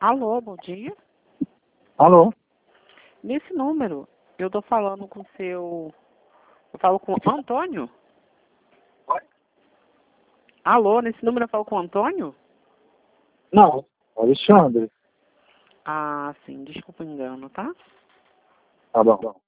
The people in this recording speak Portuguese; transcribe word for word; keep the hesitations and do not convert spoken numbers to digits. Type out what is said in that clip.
Alô, bom dia. Alô? Nesse número, eu tô falando com o seu... Eu falo com o Antônio? Oi? Alô, nesse número eu falo com o Antônio? Não, Alexandre. Ah, sim, desculpa o engano, tá? Tá bom.